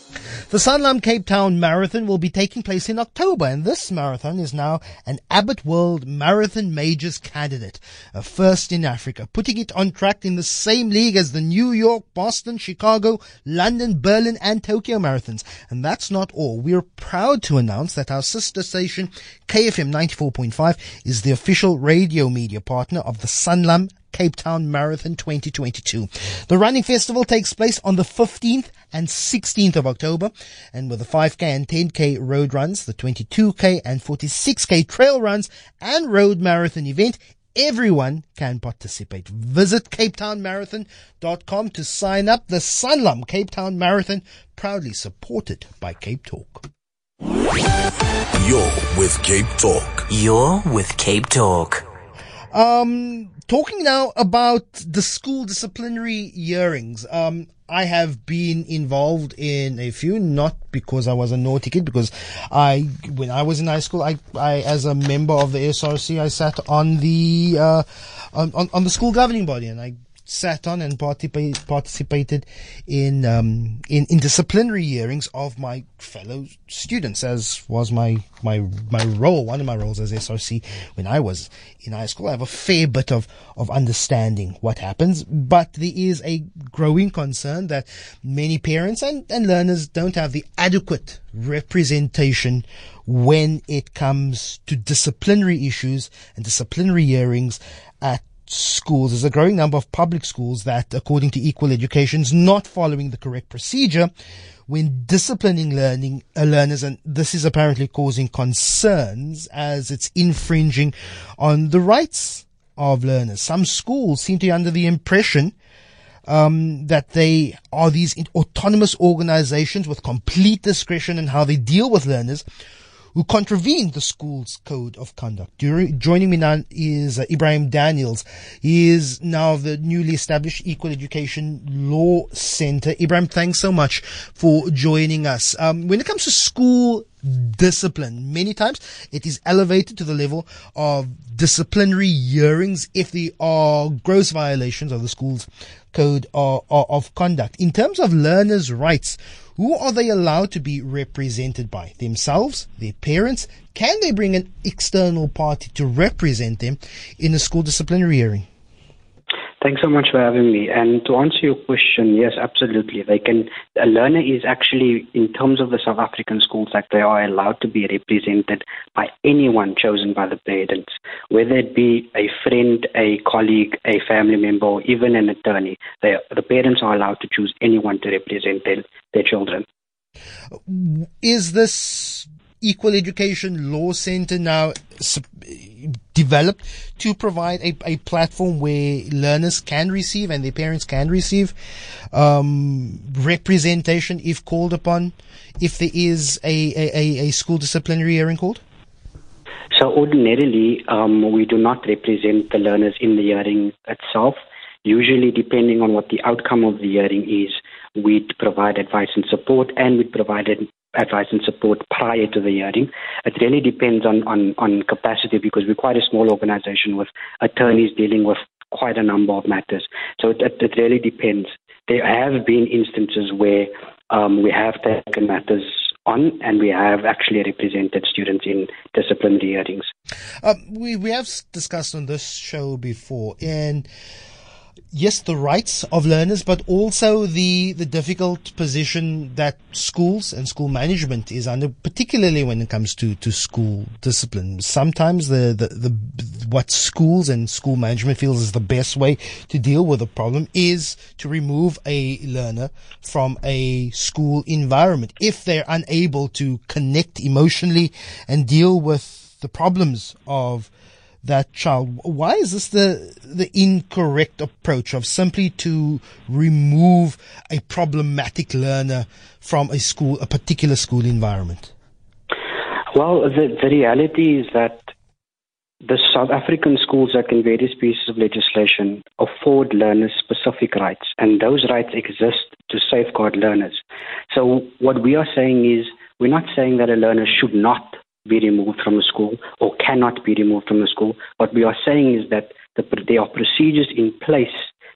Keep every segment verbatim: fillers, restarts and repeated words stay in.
The Sanlam Cape Town Marathon will be taking place in October, and this marathon is now an Abbott World Marathon Majors candidate, a first in Africa, putting it on track in the same league as the New York, Boston, Chicago, London, Berlin and Tokyo marathons. And that's not all. We're proud to announce that our sister station, K F M ninety-four point five, is the official radio media partner of the Sanlam Cape Town Marathon twenty twenty-two. The running festival takes place on the fifteenth and sixteenth of October, and with the five K and ten K road runs, the twenty-two K and forty-six K trail runs and road marathon event, everyone can participate. Visit cape town marathon dot com to sign up. The Sanlam Cape Town Marathon, proudly supported by Cape Talk. You're with Cape Talk. You're with Cape Talk. Um, talking now about the school disciplinary hearings. Um, I have been involved in a few, not because I was a naughty kid, because I, when I was in high school, I, I, as a member of the S R C, I sat on the, uh, on, on, on the school governing body, and I sat on and participate, participated in, um, in, in disciplinary hearings of my fellow students, as was my, my, my role, one of my roles as S R C when I was in high school. I have a fair bit of, of understanding what happens, but there is a growing concern that many parents and, and learners don't have the adequate representation when it comes to disciplinary issues and disciplinary hearings at schools. There's a growing number of public schools that, according to Equal Education, is not following the correct procedure when disciplining learning uh, learners, and this is apparently causing concerns as it's infringing on the rights of learners. Some schools seem to be under the impression um, that they are these autonomous organizations with complete discretion in how they deal with learners who contravened the school's code of conduct. During, joining me now is uh, Ibrahim Daniels. He is now the newly established Equal Education Law Center. Ibrahim, thanks so much for joining us. Um, when it comes to school discipline, many times it is elevated to the level of disciplinary hearings if there are gross violations of the school's code of, of conduct. In terms of learners' rights, who are they allowed to be represented by? Themselves? Their parents? Can they bring an external party to represent them in a school disciplinary hearing? Thanks so much for having me. And to answer your question, yes, absolutely. They can. A learner is actually, in terms of the South African Schools Act, they are allowed to be represented by anyone chosen by the parents, whether it be a friend, a colleague, a family member, or even an attorney. They, the parents are allowed to choose anyone to represent their, their children. Is this Equal Education Law Center now developed to provide a, a platform where learners can receive and their parents can receive um, representation if called upon, if there is a, a, a school disciplinary hearing called? So ordinarily, um, we do not represent the learners in the hearing itself. Usually, depending on what the outcome of the hearing is, we'd provide advice and support, and we'd provide advice and support prior to the hearing. It really depends on, on, on capacity, because we're quite a small organization with attorneys dealing with quite a number of matters. So it, it really depends. There have been instances where um, we have taken matters on, and we have actually represented students in disciplinary hearings. Um, we, we have discussed on this show before, and yes, the rights of learners, but also the, the difficult position that schools and school management is under, particularly when it comes to, to school discipline. Sometimes the, the, the, what schools and school management feels is the best way to deal with a problem is to remove a learner from a school environment if they're unable to connect emotionally and deal with the problems of that child. Why is this the the incorrect approach of simply to remove a problematic learner from a school, a particular school environment? Well, the, the reality is that the South African Schools Act and various pieces of legislation afford learners specific rights, and those rights exist to safeguard learners. So what we are saying is, we're not saying that a learner should not be removed from a school or cannot be removed from a school. What we are saying is that the, there are procedures in place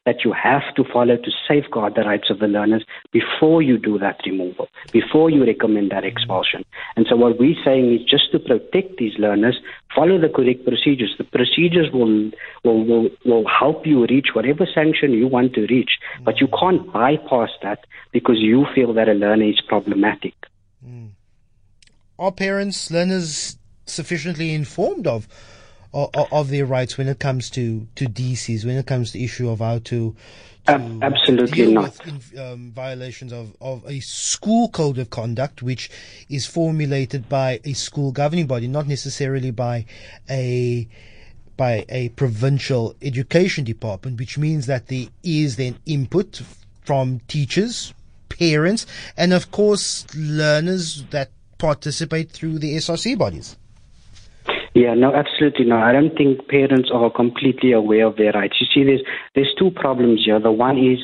that you have to follow to safeguard the rights of the learners before you do that removal, before you recommend that expulsion. And so what we're saying is just to protect these learners, follow the correct procedures. The procedures will, will, will, will help you reach whatever sanction you want to reach, but you can't bypass that because you feel that a learner is problematic. Mm. Are parents, learners sufficiently informed of, of of their rights when it comes to, to D Cs, when it comes to the issue of how to, to uh, absolutely deal not. with in, um, violations of, of a school code of conduct, which is formulated by a school governing body, not necessarily by a by a provincial education department, which means that there is then input from teachers, parents, and of course learners that participate through the S R C bodies. Yeah, no, absolutely no. I don't think parents are completely aware of their rights. You see, there's there's two problems here. The one is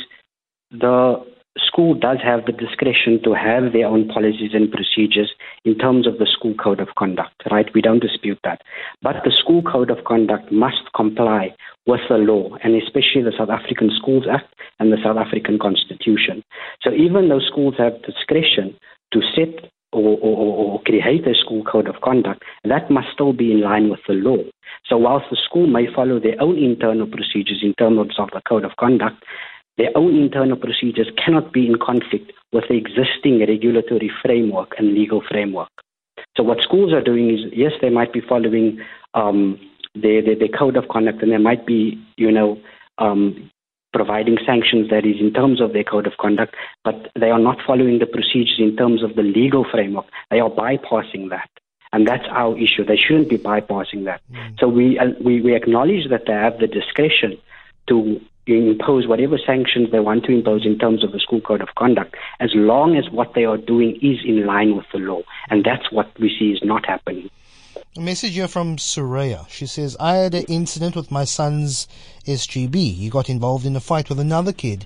the school does have the discretion to have their own policies and procedures in terms of the school code of conduct, right? We don't dispute that. But the school code of conduct must comply with the law, and especially the South African Schools Act and the South African Constitution. So even though schools have discretion to set Or, or, or create a school code of conduct, that must still be in line with the law. So whilst the school may follow their own internal procedures in terms of the code of conduct, their own internal procedures cannot be in conflict with the existing regulatory framework and legal framework. So what schools are doing is, yes, they might be following um, their, their, their code of conduct, and they might be, you know, um, providing sanctions that is in terms of their code of conduct, but they are not following the procedures in terms of the legal framework. They are bypassing that. And that's our issue. They shouldn't be bypassing that. Mm. So we, uh, we we acknowledge that they have the discretion to impose whatever sanctions they want to impose in terms of the school code of conduct, as long as what they are doing is in line with the law. And that's what we see is not happening. A message here from Soraya. She says, I had an incident with my son's S G B. He got involved in a fight with another kid.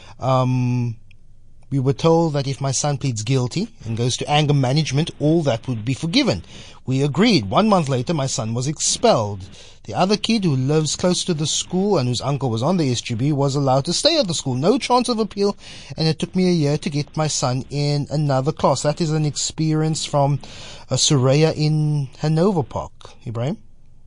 Um, we were told that if my son pleads guilty and goes to anger management, all that would be forgiven. We agreed. One month later, my son was expelled. The other kid, who lives close to the school and whose uncle was on the S G B, was allowed to stay at the school. No chance of appeal, and it took me a year to get my son in another class. That is an experience from uh, Soraya in Hanover Park. Ibrahim?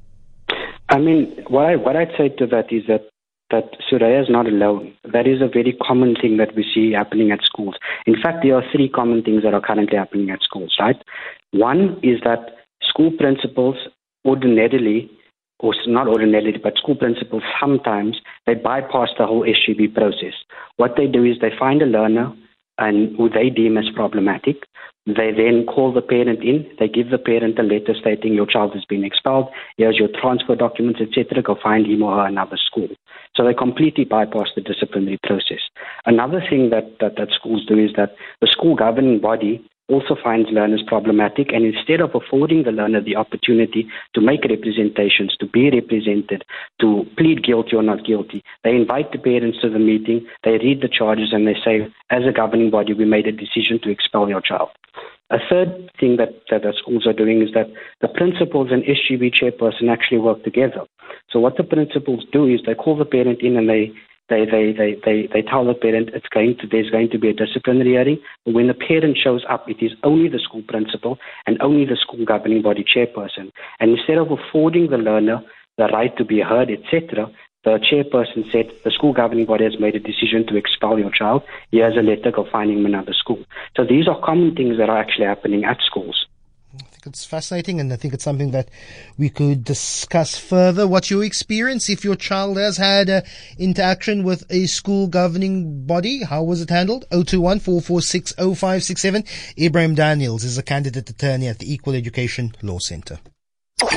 I mean, what, I, what I'd say to that is that that Soraya is not alone. That is a very common thing that we see happening at schools. In fact, there are three common things that are currently happening at schools, right? One is that school principals ordinarily, or not ordinarily, but school principals sometimes, they bypass the whole S G B process. What they do is they find a learner and who they deem as problematic. They then call the parent in. They give the parent a letter stating your child has been expelled. Here's your transfer documents, et cetera. Go find him or her another school. So they completely bypass the disciplinary process. Another thing that, that, that schools do is that the school governing body also finds learners problematic, and instead of affording the learner the opportunity to make representations, to be represented, to plead guilty or not guilty, they invite the parents to the meeting, they read the charges, and they say, as a governing body, we made a decision to expel your child. A third thing that, that the schools are doing is that the principals and S G B chairperson actually work together. So what the principals do is they call the parent in and they They, they, they, they, they tell the parent it's going to, there's going to be a disciplinary hearing. But when the parent shows up, it is only the school principal and only the school governing body chairperson. And instead of affording the learner the right to be heard, et cetera, the chairperson said, the school governing body has made a decision to expel your child. Here's a letter, go find him another school. So these are common things that are actually happening at schools. I think it's fascinating, and I think it's something that we could discuss further. What's your experience if your child has had uh, interaction with a school governing body? How was it handled? oh two one, four four six, oh five six seven. Ibrahim Daniels is a candidate attorney at the Equal Education Law Centre.